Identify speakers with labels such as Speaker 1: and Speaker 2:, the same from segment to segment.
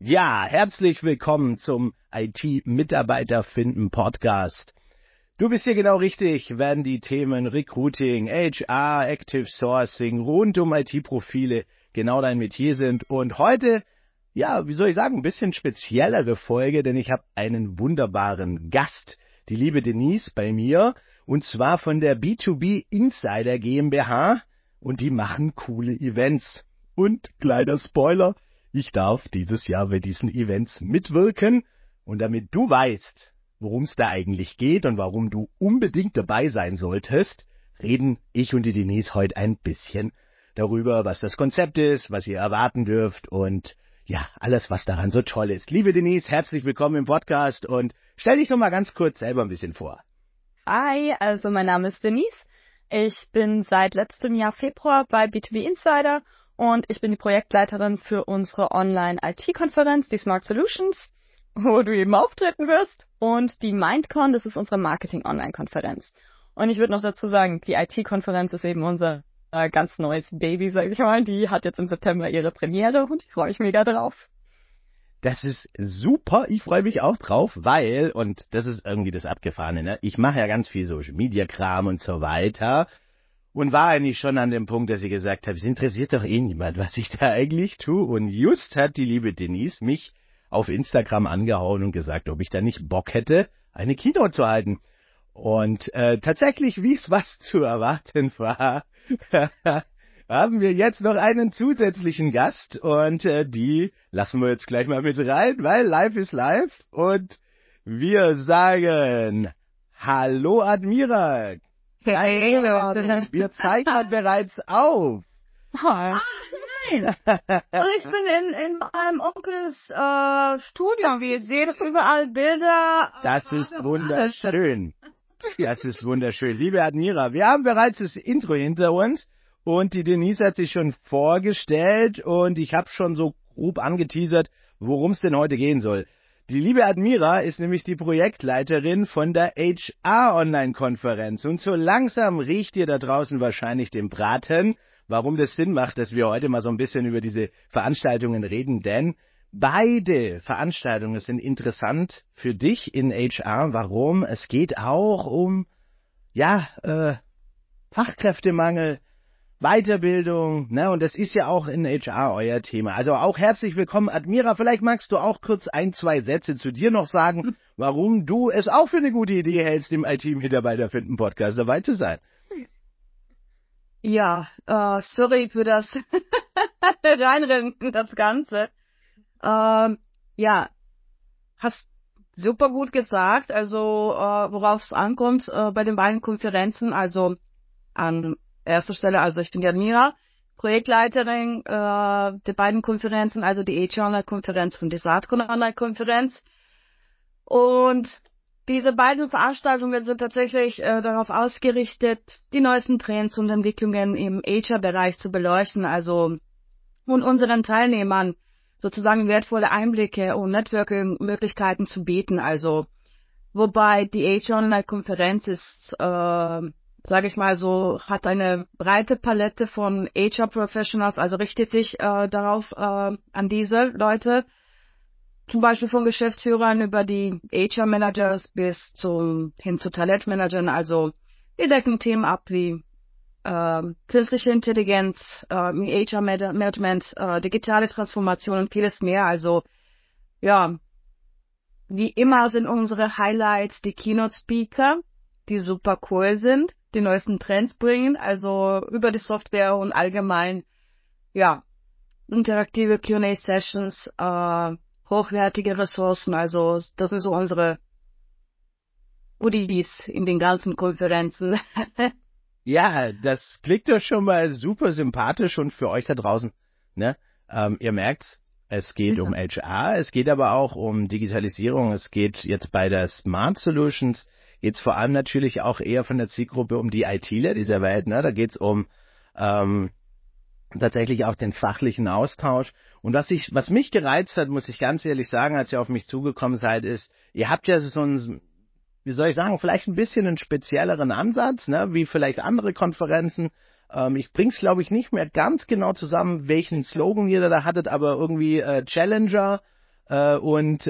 Speaker 1: Ja, herzlich willkommen zum IT-Mitarbeiter finden Podcast. Du bist hier genau richtig, wenn die Themen Recruiting, HR, Active Sourcing rund um IT-Profile genau dein Metier sind. Und heute, ja, wie soll ich sagen, ein bisschen speziellere Folge, denn ich habe einen wunderbaren Gast, die liebe Denise bei mir, und zwar von der B2B Insider GmbH, und die machen coole Events. Und kleiner Spoiler, ich darf dieses Jahr bei diesen Events mitwirken, und damit du weißt, worum es da eigentlich geht und warum du unbedingt dabei sein solltest, reden ich und die Denise heute ein bisschen darüber, was das Konzept ist, was ihr erwarten dürft und ja, alles, was daran so toll ist. Liebe Denise, herzlich willkommen im Podcast und stell dich doch mal ganz kurz selber ein bisschen vor.
Speaker 2: Hi, also mein Name ist Denise. Ich bin seit letztem Jahr Februar bei B2B Insider und ich bin die Projektleiterin für unsere Online-IT-Konferenz, die Smart Solutions, wo du eben auftreten wirst. Und die MindCon, das ist unsere Marketing-Online-Konferenz. Und ich würde noch dazu sagen, die IT-Konferenz ist eben unser ganz neues Baby, sag ich mal. Die hat jetzt im September ihre Premiere und ich freue mich mega drauf.
Speaker 1: Das ist super, ich freue mich auch drauf, weil, und das ist irgendwie das Abgefahrene, ne? Ich mache ja ganz viel Social-Media-Kram und so weiter und war eigentlich schon an dem Punkt, dass ich gesagt habe, es interessiert doch eh niemand, was ich da eigentlich tue. Und just hat die liebe Denise mich auf Instagram angehauen und gesagt, ob ich da nicht Bock hätte, eine Keynote zu halten. Und tatsächlich, wie es was zu erwarten war, haben wir jetzt noch einen zusätzlichen Gast und die lassen wir jetzt gleich mal mit rein, weil live ist live und wir sagen Hallo Admira. Wir zeichnen bereits auf.
Speaker 3: Nein. Und ich bin in meinem Onkels Studio. Wir sehen überall Bilder.
Speaker 1: Das ist wunderschön. Das ist wunderschön. Liebe Admira, wir haben bereits das Intro hinter uns und die Denise hat sich schon vorgestellt und ich habe schon so grob angeteasert, worum es denn heute gehen soll. Die liebe Admira ist nämlich die Projektleiterin von der HR-Online-Konferenz und so langsam riecht ihr da draußen wahrscheinlich den Braten, warum das Sinn macht, dass wir heute mal so ein bisschen über diese Veranstaltungen reden, denn beide Veranstaltungen sind interessant für dich in HR. Warum? Es geht auch um, Fachkräftemangel, Weiterbildung, ne? Und das ist ja auch in HR euer Thema. Also auch herzlich willkommen, Admira. Vielleicht magst du auch kurz 1, 2 Sätze zu dir noch sagen, warum du es auch für eine gute Idee hältst, im IT-Mitarbeiter finden Podcast dabei zu sein.
Speaker 3: Ja, sorry für das Reinrennen, das Ganze. Hast super gut gesagt, also worauf es ankommt bei den beiden Konferenzen, also an erster Stelle, also ich bin die Admira, Projektleiterin der beiden Konferenzen, also die HR-Online-Konferenz und die Saatkorn-Online-Konferenz. Und diese beiden Veranstaltungen sind tatsächlich darauf ausgerichtet, die neuesten Trends und Entwicklungen im HR-Bereich zu beleuchten, also und unseren Teilnehmern sozusagen wertvolle Einblicke und Networking-Möglichkeiten zu bieten, also wobei die HR-Online-Konferenz ist, sage ich mal so, hat eine breite Palette von HR-Professionals, also richtet sich darauf an diese Leute, zum Beispiel von Geschäftsführern über die HR-Managers bis hin zu Talentmanagern, also wir decken Themen ab wie künstliche Intelligenz, HR-Management, digitale Transformation und vieles mehr. Also ja, wie immer sind unsere Highlights die Keynote-Speaker, die super cool sind, die neuesten Trends bringen, also über die Software und allgemein, ja, interaktive Q&A-Sessions, hochwertige Ressourcen, also das sind so unsere Goodies in den ganzen Konferenzen.
Speaker 1: Ja, das klingt doch schon mal super sympathisch und für euch da draußen, ne? Ihr merkt's, es geht um HR, es geht aber auch um Digitalisierung, es geht jetzt bei der Smart Solutions, geht's vor allem natürlich auch eher von der Zielgruppe um die ITler dieser Welt, ne? Da geht's um tatsächlich auch den fachlichen Austausch. Und was mich gereizt hat, muss ich ganz ehrlich sagen, als ihr auf mich zugekommen seid, ist, ihr habt ja so ein, wie soll ich sagen, vielleicht ein bisschen einen spezielleren Ansatz, ne, wie vielleicht andere Konferenzen. Ich bring's, glaube ich, nicht mehr ganz genau zusammen, welchen Slogan ihr da hattet, aber irgendwie Challenger, und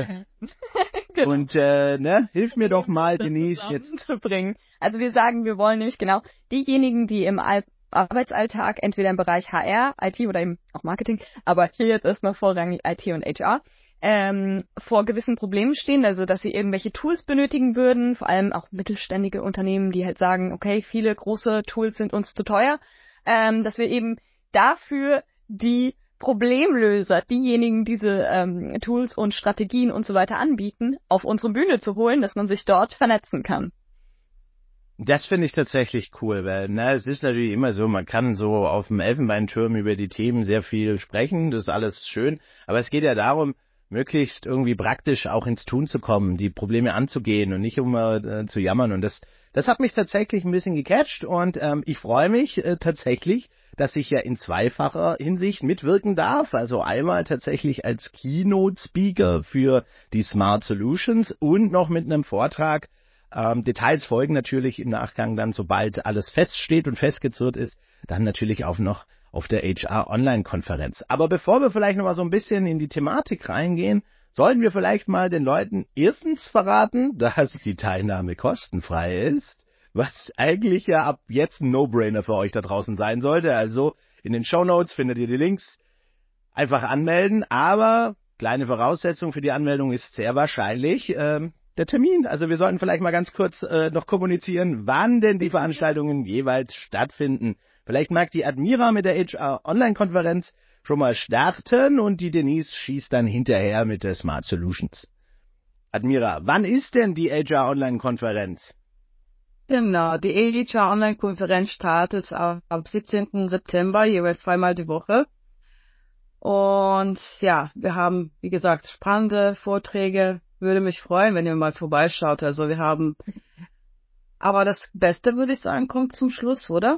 Speaker 1: hilf mir doch mal, Denise, jetzt
Speaker 2: zu bringen. Also wir sagen, wir wollen nämlich genau diejenigen, die im Arbeitsalltag entweder im Bereich HR, IT oder eben auch Marketing, aber hier jetzt erstmal vorrangig IT und HR, vor gewissen Problemen stehen, also dass sie irgendwelche Tools benötigen würden, vor allem auch mittelständige Unternehmen, die halt sagen, okay, viele große Tools sind uns zu teuer, dass wir eben dafür die Problemlöser, diejenigen diese Tools und Strategien und so weiter anbieten, auf unsere Bühne zu holen, dass man sich dort vernetzen kann.
Speaker 1: Das finde ich tatsächlich cool, weil es ist natürlich immer so, man kann so auf dem Elfenbeinturm über die Themen sehr viel sprechen, das ist alles schön, aber es geht ja darum, möglichst irgendwie praktisch auch ins Tun zu kommen, die Probleme anzugehen und nicht immer zu jammern. Und das hat mich tatsächlich ein bisschen gecatcht und ich freue mich tatsächlich, dass ich ja in zweifacher Hinsicht mitwirken darf. Also einmal tatsächlich als Keynote-Speaker für die Smart Solutions und noch mit einem Vortrag. Details folgen natürlich im Nachgang dann, sobald alles feststeht und festgezurrt ist, dann natürlich auch noch auf der HR-Online-Konferenz. Aber bevor wir vielleicht noch mal so ein bisschen in die Thematik reingehen, sollten wir vielleicht mal den Leuten erstens verraten, dass die Teilnahme kostenfrei ist, was eigentlich ja ab jetzt ein No-Brainer für euch da draußen sein sollte. Also in den Shownotes findet ihr die Links. Einfach anmelden, aber kleine Voraussetzung für die Anmeldung ist sehr wahrscheinlich der Termin. Also wir sollten vielleicht mal ganz kurz noch kommunizieren, wann denn die Veranstaltungen jeweils stattfinden. Vielleicht mag die Admira mit der HR-Online-Konferenz schon mal starten und die Denise schießt dann hinterher mit der Smart Solutions. Admira, wann ist denn die HR-Online-Konferenz?
Speaker 3: Genau, die HR-Online-Konferenz startet am 17. September, jeweils zweimal die Woche. Und ja, wir haben, wie gesagt, spannende Vorträge. Würde mich freuen, wenn ihr mal vorbeischaut. Also wir haben... Aber das Beste, würde ich sagen, kommt zum Schluss, oder?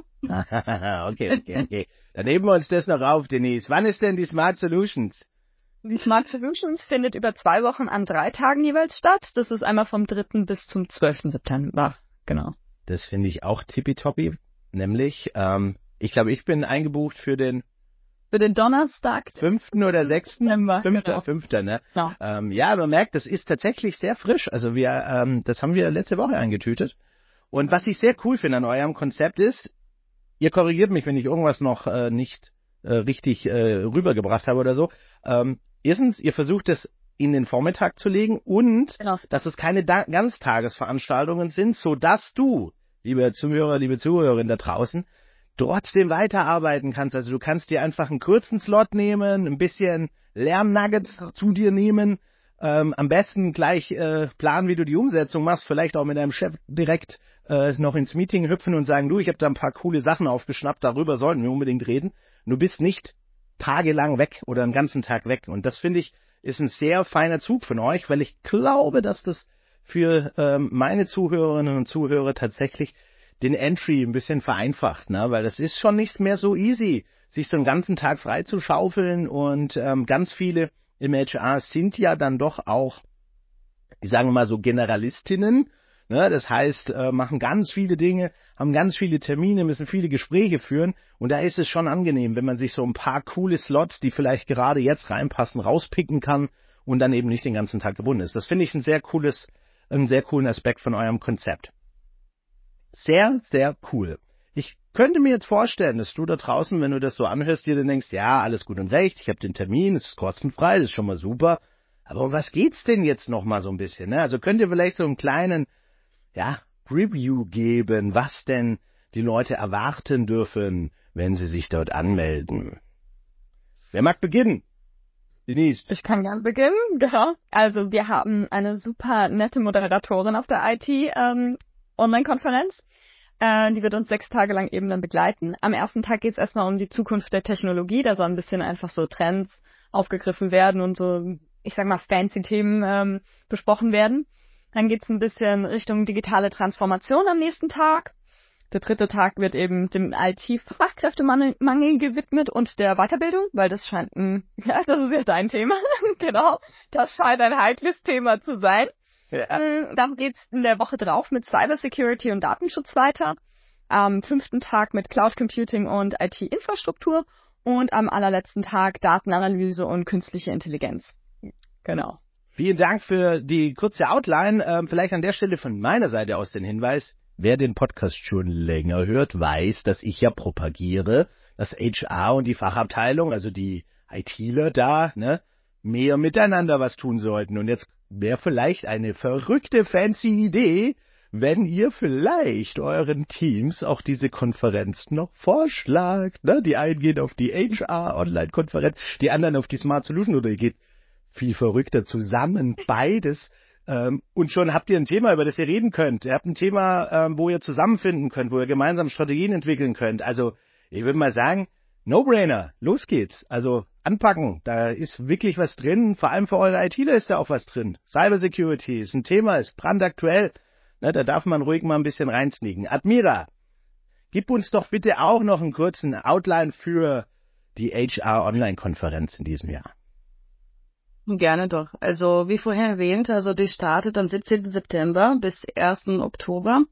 Speaker 1: Okay. Dann nehmen wir uns das noch auf, Denise. Wann ist denn die Smart Solutions?
Speaker 2: Die Smart Solutions findet über 2 Wochen an 3 Tagen jeweils statt. Das ist einmal vom 3. bis zum 12. September. Genau.
Speaker 1: Das finde ich auch tippitoppi. Nämlich, ich glaube, ich bin eingebucht für den
Speaker 2: Donnerstag.
Speaker 1: 5. oder 6.
Speaker 2: September.
Speaker 1: 5. ne?
Speaker 2: Ja.
Speaker 1: Ja, man merkt, das ist tatsächlich sehr frisch. Also das haben wir letzte Woche eingetütet. Und was ich sehr cool finde an eurem Konzept ist, ihr korrigiert mich, wenn ich irgendwas noch nicht richtig rübergebracht habe oder so. Erstens, ihr versucht es in den Vormittag zu legen und dass es keine Ganztagesveranstaltungen sind, sodass du, liebe Zuhörer, liebe Zuhörerin da draußen, trotzdem weiterarbeiten kannst. Also du kannst dir einfach einen kurzen Slot nehmen, ein bisschen Lernnuggets zu dir nehmen, am besten gleich planen, wie du die Umsetzung machst, vielleicht auch mit deinem Chef direkt noch ins Meeting hüpfen und sagen, du, ich habe da ein paar coole Sachen aufgeschnappt, darüber sollten wir unbedingt reden. Du bist nicht tagelang weg oder einen ganzen Tag weg. Und das, finde ich, ist ein sehr feiner Zug von euch, weil ich glaube, dass das für meine Zuhörerinnen und Zuhörer tatsächlich den Entry ein bisschen vereinfacht, ne? Weil das ist schon nicht mehr so easy, sich so einen ganzen Tag frei zu schaufeln und ganz viele im HR sind ja dann doch auch, ich sage mal so Generalistinnen, ne? Das heißt, machen ganz viele Dinge, haben ganz viele Termine, müssen viele Gespräche führen und da ist es schon angenehm, wenn man sich so ein paar coole Slots, die vielleicht gerade jetzt reinpassen, rauspicken kann und dann eben nicht den ganzen Tag gebunden ist. Das finde ich einen sehr coolen Aspekt von eurem Konzept. Sehr, sehr cool. Ich könnte mir jetzt vorstellen, dass du da draußen, wenn du das so anhörst, dir dann denkst, ja, alles gut und recht, ich habe den Termin, es ist kostenfrei, das ist schon mal super. Aber um was geht's denn jetzt noch mal so ein bisschen? Ne? Also könnt ihr vielleicht so einen kleinen, Review geben, was denn die Leute erwarten dürfen, wenn sie sich dort anmelden? Wer mag beginnen? Denise.
Speaker 2: Ich kann gern beginnen, genau. Also wir haben eine super nette Moderatorin auf der IT-Online-Konferenz. Die wird uns 6 Tage lang eben dann begleiten. Am ersten Tag geht es erstmal um die Zukunft der Technologie. Da soll ein bisschen einfach so Trends aufgegriffen werden und so, ich sag mal, fancy Themen besprochen werden. Dann geht es ein bisschen Richtung digitale Transformation am nächsten Tag. Der 3. Tag wird eben dem IT-Fachkräftemangel gewidmet und der Weiterbildung, weil das scheint das ist ja dein Thema, genau, das scheint ein heikles Thema zu sein. Ja. Dann geht's in der Woche drauf mit Cybersecurity und Datenschutz weiter. Am 5. Tag mit Cloud Computing und IT-Infrastruktur und am allerletzten Tag Datenanalyse und künstliche Intelligenz. Genau.
Speaker 1: Vielen Dank für die kurze Outline. Vielleicht an der Stelle von meiner Seite aus den Hinweis, wer den Podcast schon länger hört, weiß, dass ich ja propagiere, dass HR und die Fachabteilung, also die ITler da, ne, mehr miteinander was tun sollten. Und jetzt wäre vielleicht eine verrückte, fancy Idee, wenn ihr vielleicht euren Teams auch diese Konferenz noch vorschlagt. Ne? Die einen gehen auf die HR-Online-Konferenz, die anderen auf die Smart Solution, oder ihr geht viel verrückter zusammen, beides. Und schon habt ihr ein Thema, über das ihr reden könnt. Ihr habt ein Thema, wo ihr zusammenfinden könnt, wo ihr gemeinsam Strategien entwickeln könnt. Also ich würde mal sagen, No-Brainer, los geht's. Also anpacken, da ist wirklich was drin. Vor allem für eure ITler ist da auch was drin. Cybersecurity ist ein Thema, ist brandaktuell. Ne, da darf man ruhig mal ein bisschen reinsneaken. Admira, gib uns doch bitte auch noch einen kurzen Outline für die HR-Online-Konferenz in diesem Jahr.
Speaker 3: Gerne doch. Also wie vorhin erwähnt, also die startet am 17. September bis 1. Oktober.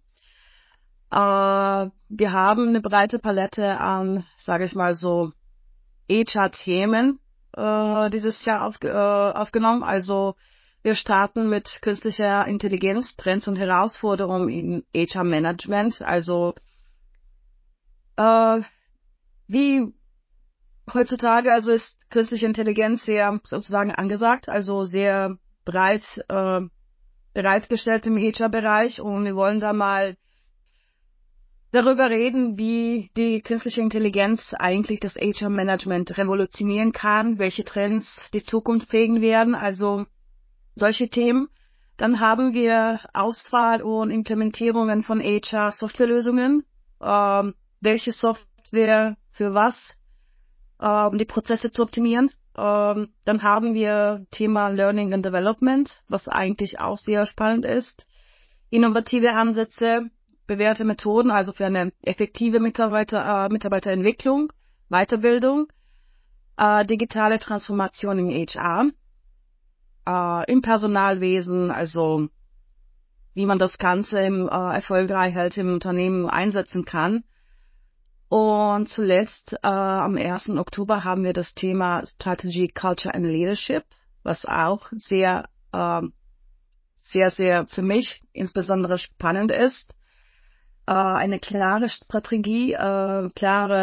Speaker 3: Wir haben eine breite Palette an, sage ich mal so, HR-Themen dieses Jahr aufgenommen. Also wir starten mit künstlicher Intelligenz, Trends und Herausforderungen im HR-Management. Also wie heutzutage, also ist künstliche Intelligenz sehr sozusagen angesagt, also sehr bereitgestellt im HR-Bereich, und wir wollen da mal darüber reden, wie die künstliche Intelligenz eigentlich das HR-Management revolutionieren kann, welche Trends die Zukunft prägen werden, also solche Themen. Dann haben wir Auswahl und Implementierungen von HR-Softwarelösungen, welche Software für was, um die Prozesse zu optimieren. Dann haben wir Thema Learning and Development, was eigentlich auch sehr spannend ist. Innovative Ansätze, bewährte Methoden, also für eine effektive Mitarbeiterentwicklung, Weiterbildung, digitale Transformation im HR, im Personalwesen, also wie man das Ganze erfolgreich halt im Unternehmen einsetzen kann. Und zuletzt am 1. Oktober haben wir das Thema Strategy, Culture and Leadership, was auch sehr für mich insbesondere spannend ist. Eine klare Strategie, eine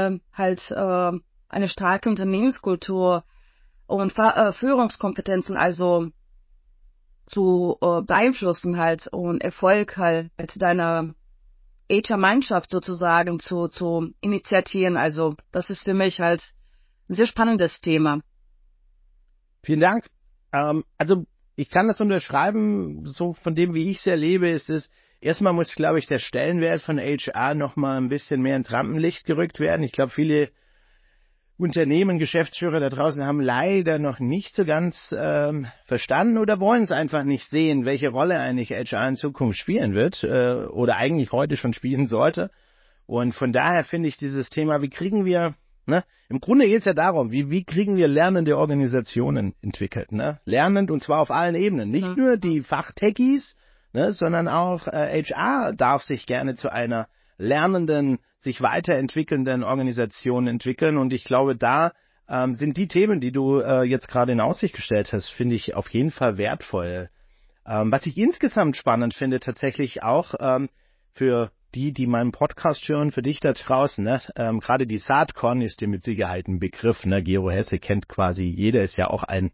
Speaker 3: starke Unternehmenskultur und Führungskompetenzen, also zu beeinflussen halt und Erfolg halt deiner HR-Mannschaft sozusagen zu initiieren. Also das ist für mich halt ein sehr spannendes Thema.
Speaker 1: Vielen Dank. Also ich kann das unterschreiben, so von dem, wie ich es erlebe, ist es, erstmal muss, glaube ich, der Stellenwert von HR nochmal ein bisschen mehr ins Rampenlicht gerückt werden. Ich glaube, viele Unternehmen, Geschäftsführer da draußen haben leider noch nicht so ganz verstanden oder wollen es einfach nicht sehen, welche Rolle eigentlich HR in Zukunft spielen wird oder eigentlich heute schon spielen sollte. Und von daher finde ich dieses Thema, wie kriegen wir, ne, im Grunde geht es ja darum, wie kriegen wir lernende Organisationen entwickelt, ne? Lernend, und zwar auf allen Ebenen, nicht nur die Fachtechies, ne, sondern auch HR darf sich gerne zu einer lernenden, sich weiterentwickelnden Organisation entwickeln. Und ich glaube, da sind die Themen, die du jetzt gerade in Aussicht gestellt hast, finde ich auf jeden Fall wertvoll. Was ich insgesamt spannend finde, tatsächlich auch für die meinen Podcast hören, für dich da draußen, ne, gerade die Saatkorn ist dir mit Sicherheit ein Begriff, ne? Gero Hesse kennt quasi jeder, ist ja auch ein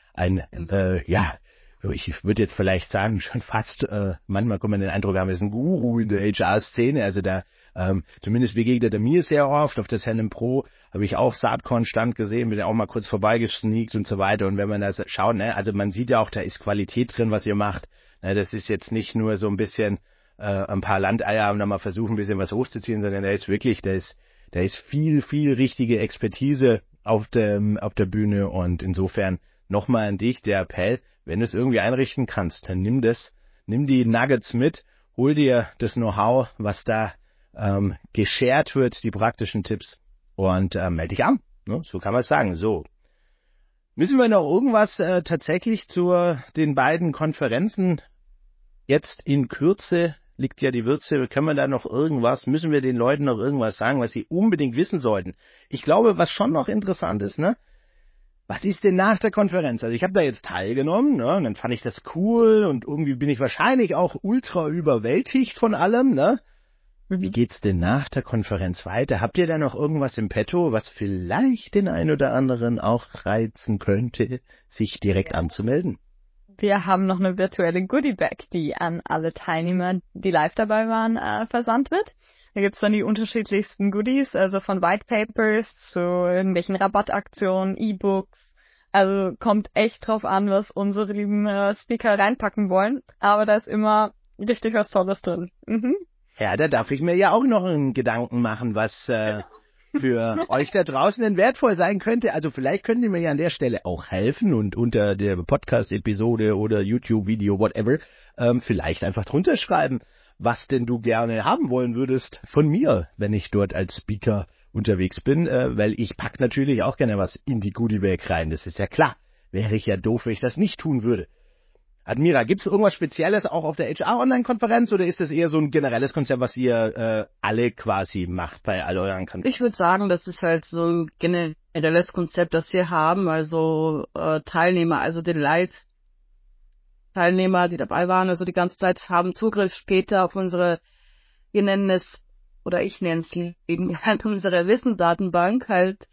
Speaker 1: ich würde jetzt vielleicht sagen, schon fast, manchmal kann man den Eindruck haben, er ist ein Guru in der HR-Szene, also da, zumindest begegnet er mir sehr oft, auf der Tandem Pro habe ich auch Saatkorn-Stand gesehen, bin ja auch mal kurz vorbeigesneakt und so weiter, und wenn man da schaut, ne, also man sieht ja auch, da ist Qualität drin, was ihr macht, ne, das ist jetzt nicht nur so ein bisschen ein paar Landeier und dann mal versuchen, ein bisschen was hochzuziehen, sondern da ist wirklich, da ist viel, viel richtige Expertise auf der Bühne, und insofern nochmal an dich der Appell, wenn du es irgendwie einrichten kannst, dann nimm die Nuggets mit, hol dir das Know-how, was da geshared wird, die praktischen Tipps, und melde dich an. Ne? So kann man es sagen. So. Müssen wir noch irgendwas tatsächlich zu den beiden Konferenzen jetzt in Kürze, liegt ja die Würze, können wir da noch irgendwas, müssen wir den Leuten noch irgendwas sagen, was sie unbedingt wissen sollten? Ich glaube, was schon noch interessant ist, ne? Was ist denn nach der Konferenz? Also ich habe da jetzt teilgenommen, ne, und dann fand ich das cool und irgendwie bin ich wahrscheinlich auch ultra überwältigt von allem, ne? Wie geht's denn nach der Konferenz weiter? Habt ihr da noch irgendwas im Petto, was vielleicht den einen oder anderen auch reizen könnte, sich direkt anzumelden?
Speaker 2: Wir haben noch eine virtuelle Goodie-Bag, die an alle Teilnehmer, die live dabei waren, versandt wird. Da gibt's dann die unterschiedlichsten Goodies, also von White Papers zu irgendwelchen Rabattaktionen, E-Books. Also kommt echt drauf an, was unsere lieben Speaker reinpacken wollen. Aber da ist immer richtig was Tolles drin. Mhm.
Speaker 1: Ja, da darf ich mir ja auch noch einen Gedanken machen, was für euch da draußen denn wertvoll sein könnte. Also vielleicht könnt ihr mir ja an der Stelle auch helfen und unter der Podcast-Episode oder YouTube-Video, whatever, vielleicht einfach drunter schreiben, was denn du gerne haben wollen würdest von mir, wenn ich dort als Speaker unterwegs bin, weil ich pack natürlich auch gerne was in die Goodie-Bag rein. Das ist ja klar. Wäre ich ja doof, wenn ich das nicht tun würde. Admira, gibt's irgendwas Spezielles auch auf der HR-Online-Konferenz oder ist das eher so ein generelles Konzept, was ihr alle quasi macht bei all euren Konferenzen?
Speaker 3: Ich würde sagen, das ist halt so ein generelles Konzept, das wir haben. Also Teilnehmer, also die Live-Teilnehmer, die dabei waren, also die ganze Zeit haben Zugriff später auf unsere, wir nennen es, oder ich nenne es eben halt unsere Wissensdatenbank halt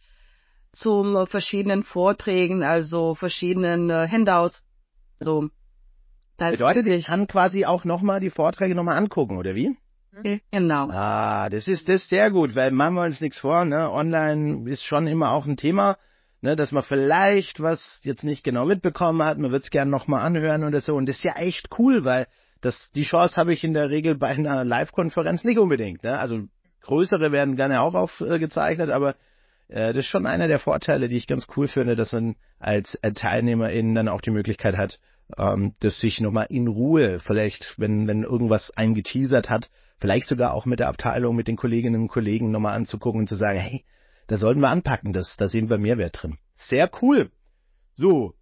Speaker 3: zu verschiedenen Vorträgen, also verschiedenen Handouts, also
Speaker 1: bedeutet, ich kann quasi auch nochmal die Vorträge nochmal angucken, oder wie?
Speaker 3: Genau.
Speaker 1: Das ist sehr gut, weil machen wir uns nichts vor, ne? Online ist schon immer auch ein Thema, ne, dass man vielleicht was jetzt nicht genau mitbekommen hat, man wird es gerne nochmal anhören oder so. Und das ist ja echt cool, weil die Chance habe ich in der Regel bei einer Live-Konferenz nicht unbedingt, ne? Also größere werden gerne auch aufgezeichnet, aber das ist schon einer der Vorteile, die ich ganz cool finde, dass man als TeilnehmerInnen dann auch die Möglichkeit hat, das sich nochmal in Ruhe, vielleicht, wenn irgendwas eingeteasert hat, vielleicht sogar auch mit der Abteilung, mit den Kolleginnen und Kollegen nochmal anzugucken und zu sagen, hey, da sollten wir anpacken, da sehen wir Mehrwert drin. Sehr cool. So,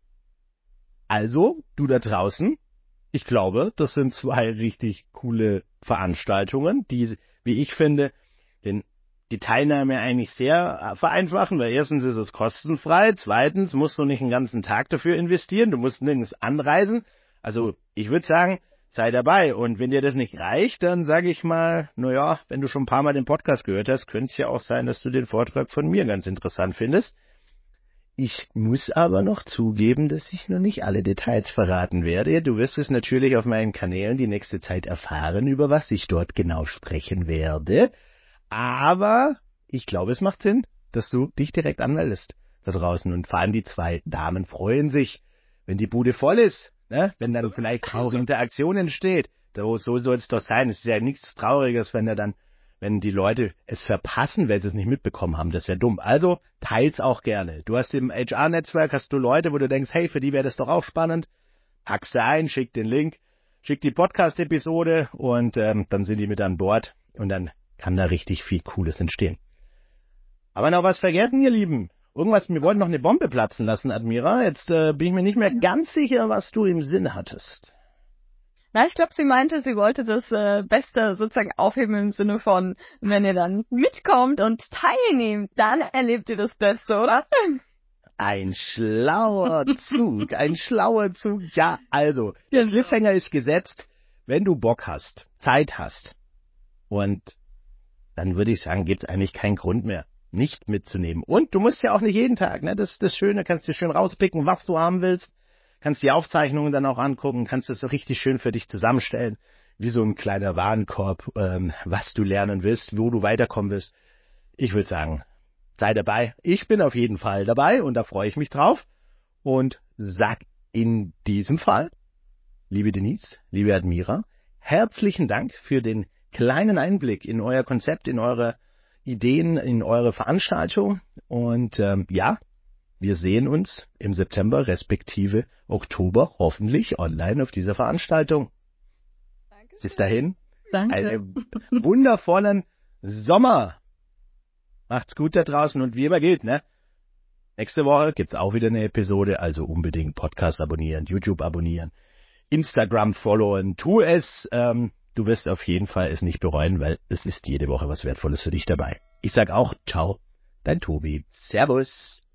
Speaker 1: also, du da draußen, ich glaube, das sind 2 richtig coole Veranstaltungen, die, wie ich finde, die Teilnahme eigentlich sehr vereinfachen, weil erstens ist es kostenfrei, zweitens musst du nicht einen ganzen Tag dafür investieren, du musst nirgends anreisen. Also ich würde sagen, sei dabei. Und wenn dir das nicht reicht, dann sage ich mal, naja, wenn du schon ein paar Mal den Podcast gehört hast, könnte es ja auch sein, dass du den Vortrag von mir ganz interessant findest. Ich muss aber noch zugeben, dass ich noch nicht alle Details verraten werde. Du wirst es natürlich auf meinen Kanälen die nächste Zeit erfahren, über was ich dort genau sprechen werde. Aber ich glaube, es macht Sinn, dass du dich direkt anmeldest da draußen. Und vor allem die 2 Damen freuen sich, wenn die Bude voll ist, ne? Wenn dann vielleicht traurige Interaktion entsteht. So soll es doch sein. Es ist ja nichts Trauriges, wenn die Leute es verpassen, weil sie es nicht mitbekommen haben. Das wäre dumm. Also teil's auch gerne. Du hast im HR-Netzwerk, hast du Leute, wo du denkst, hey, für die wäre das doch auch spannend. Hack sie ein, schick den Link, schick die Podcast-Episode und dann sind die mit an Bord und dann kann da richtig viel Cooles entstehen. Aber noch was vergessen, ihr Lieben. Wir wollten noch eine Bombe platzen lassen, Admira. Jetzt bin ich mir nicht mehr ganz sicher, was du im Sinn hattest.
Speaker 2: Na, ich glaube, sie meinte, sie wollte das Beste sozusagen aufheben im Sinne von, wenn ihr dann mitkommt und teilnehmt, dann erlebt ihr das Beste, oder?
Speaker 1: Ein schlauer Zug, ein schlauer Zug. Ja, also, der Cliffhanger ist gesetzt. Wenn du Bock hast, Zeit hast und dann würde ich sagen, gibt's eigentlich keinen Grund mehr, nicht mitzunehmen. Und du musst ja auch nicht jeden Tag, ne? Das ist das Schöne, kannst dir schön rauspicken, was du haben willst, kannst die Aufzeichnungen dann auch angucken, kannst das so richtig schön für dich zusammenstellen, wie so ein kleiner Warenkorb, was du lernen willst, wo du weiterkommen willst. Ich würde sagen, sei dabei. Ich bin auf jeden Fall dabei und da freue ich mich drauf. Und sag in diesem Fall, liebe Denise, liebe Admira, herzlichen Dank für den kleinen Einblick in euer Konzept, in eure Ideen, in eure Veranstaltung. Und wir sehen uns im September respektive Oktober hoffentlich online auf dieser Veranstaltung. Dankeschön. Bis dahin, einen wundervollen Sommer. Macht's gut da draußen und wie immer gilt, ne? Nächste Woche gibt's auch wieder eine Episode, also unbedingt Podcast abonnieren, YouTube abonnieren, Instagram followen, tu es. Du wirst auf jeden Fall es nicht bereuen, weil es ist jede Woche was Wertvolles für dich dabei. Ich sag auch ciao, dein Tobi. Servus.